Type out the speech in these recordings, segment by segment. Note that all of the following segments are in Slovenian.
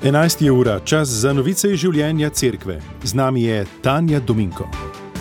11 je ura, čas za novice iz življenja cerkve. Z nami je Tanja Dominko.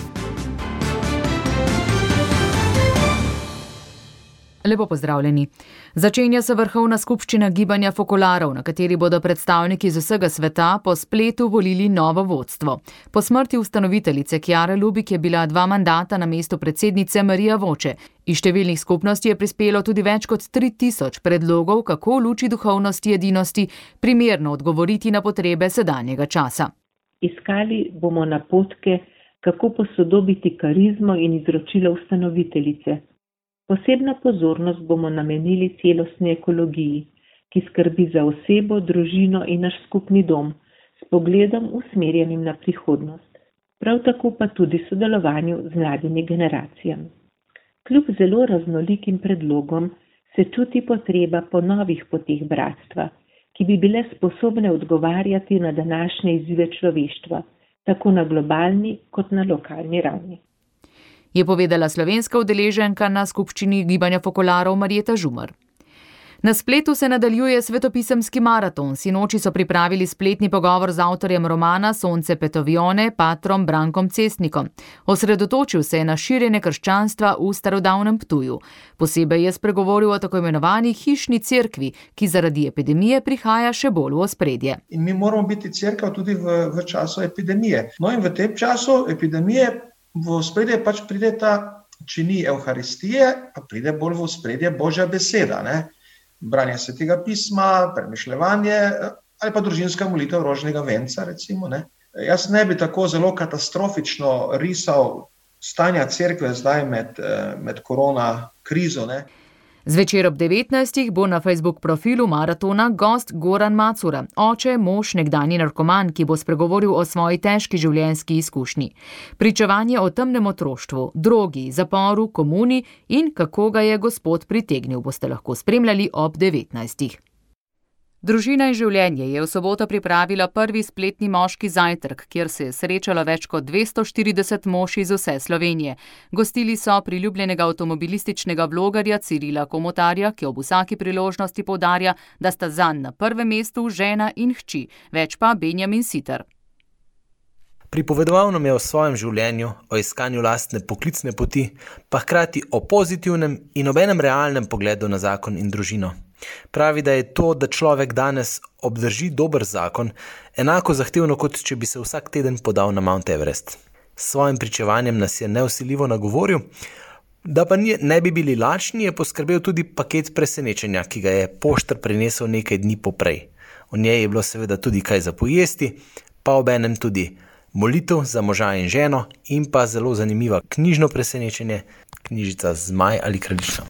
Lepo pozdravljeni. Začenja se vrhovna skupščina gibanja Fokolarov, na kateri bodo predstavniki z vsega sveta po spletu volili novo vodstvo. Po smrti ustanoviteljice Kjare Lubik je bila 2 mandata na mestu predsednice Marija Voče. Iz številnih skupnosti je prispelo tudi več kot 3000 predlogov, kako v luči duhovnosti edinosti primerno odgovoriti na potrebe sedanjega časa. Iskali bomo napotke, kako posodobiti karizmo in izročilo ustanoviteljice. Posebno pozornost bomo namenili celostni ekologiji, ki skrbi za osebo, družino in naš skupni dom, s pogledom usmerjenim na prihodnost. Prav tako pa tudi sodelovanju z mladimi generacijami. Kljub zelo raznolikim predlogom se čuti potreba po novih poteh bratstva, ki bi bile sposobne odgovarjati na današnje izzive človeštva, tako na globalni kot na lokalni ravni. Je povedala slovenska udeleženka na skupščini gibanja Fokolarov Marjeta Žumar. Na spletu se nadaljuje svetopisemski maraton. Sinoči so pripravili spletni pogovor z avtorjem romana Sonce Petovione, patrom Brankom Cestnikom. Osredotočil se je na širjenje krščanstva v starodavnem Ptuju. Posebej je spregovoril o tako imenovani hišni cerkvi, ki zaradi epidemije prihaja še bolj v ospredje. In mi moramo biti cerkev tudi v času epidemije. No in v tem času epidemije v ospredje pač pride ta, če ni evharistije, pa pride bolj v ospredje Božja beseda, ne? Branje svetega pisma, premišljevanje ali pa družinska molitev rožnega venca, recimo, ne? Jaz ne bi tako zelo katastrofično risal stanja cerkve zdaj med korona krizo, ne? Zvečer ob 19. bo na Facebook profilu maratona gost Goran Macura, oče, mož, nekdanji narkoman, ki bo spregovoril o svoji težki življenjski izkušnji. Pričevanje o temnem otroštvu, drogi, zaporu, komuni in kako ga je Gospod pritegnil, boste lahko spremljali ob 19. Družina in življenje je v soboto pripravila prvi spletni moški zajtrk, kjer se je srečalo več kot 240 mož iz vse Slovenije. Gostili so priljubljenega avtomobilističnega vlogarja Cirila Komotarja, ki ob vsaki priložnosti poudarja, da sta zanj na prvem mestu žena in hči, več pa Benjamin Siter. Pripovedoval nam je o svojem življenju, o iskanju lastne poklicne poti, pa hkrati o pozitivnem in obenem realnem pogledu na zakon in družino. Pravi, da je to, da človek danes obdrži dober zakon, enako zahtevno, kot če bi se vsak teden podal na Mount Everest. S svojim pričevanjem nas je nevsiljivo nagovoril, da pa ne bi bili lačni, je poskrbel tudi paket presenečenja, ki ga je poštar prinesel nekaj dni poprej. V njej je bilo seveda tudi kaj za pojesti, pa obenem tudi molitev za moža in ženo in pa zelo zanimiva knjižno presenečenje, knjižica Zmaj ali kraljica.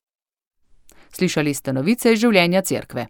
Slišali ste novice iz življenja cerkve.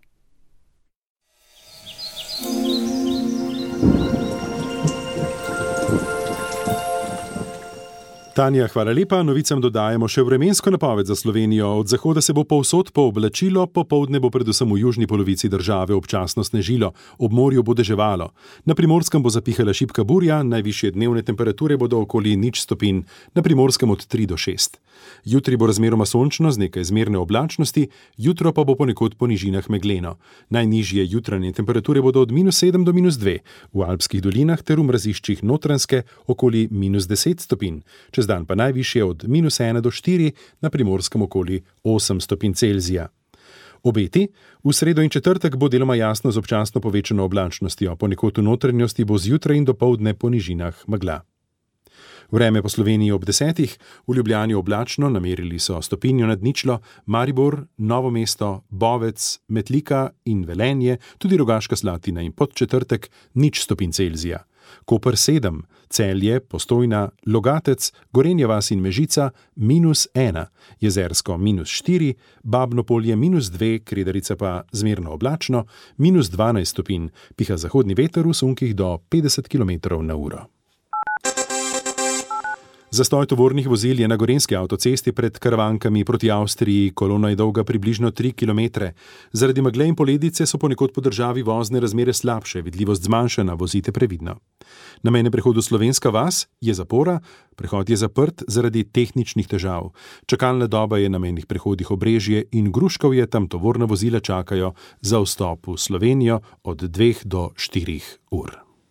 Tanja, hvala lepa. Novicam dodajamo še vremensko napoved za Slovenijo. Od zahoda se bo povsod pooblačilo, popoldne bo predvsem v južni polovici države občasno snežilo, ob morju bo deževalo. Na Primorskem bo zapihala šibka burja, najvišje dnevne temperature bodo okoli 0 stopinj, na Primorskem od 3 do 6. Jutri bo razmeroma sončno z nekaj zmerne oblačnosti, jutro pa bo ponekod po nižinah megleno. Najnižje jutranje temperature bodo od -7 do -2, v Alpskih dolinah ter v mraziščih Notranjske okoli -10 stopinj. Čez dan pa najvišje od -1 do 4, na Primorskem okoli 8 stopinj Celzija. Obeti: v sredo in četrtek bo deloma jasno z občasno povečano oblačnostjo, ponekod v notranjosti bo zjutraj in dopoldne po nižinah megla. Vreme po Sloveniji ob 10. V Ljubljani oblačno, namerili so stopinjo nad ničlo, Maribor, Novo mesto, Bovec, Metlika in Velenje, tudi Rogaška Slatina in Podčetrtek 0 stopinj Celzija. Koper 7, Celje, Postojna, Logatec, Gorenja vas in Mežica -1, Jezersko -4, Babno Polje -2, Kredarica pa zmerno oblačno, -12 stopinj, piha zahodni veter v sunkih do 50 km/h. Zastoj tovornih vozil je na gorenjski avtocesti pred Karavankami proti Avstriji, kolona je dolga približno 3 km. Zaradi megle in poledice so ponekod po državi vozne razmere slabše, vidljivost zmanjšana, vozite previdno. Na mejnem prehodu Slovenska vas je zapora, prehod je zaprt zaradi tehničnih težav. Čakalna doba je na mejnih prehodih Obrežje in Gruškovje, tam tovorna vozila čakajo za vstop v Slovenijo od 2 do 4 ur.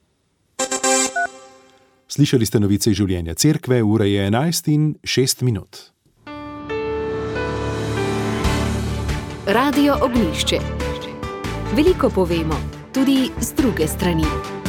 Slišali ste novice iz življenja cerkve, ura je 11:06. Radio Ognjišče. Veliko povemo, tudi z druge strani.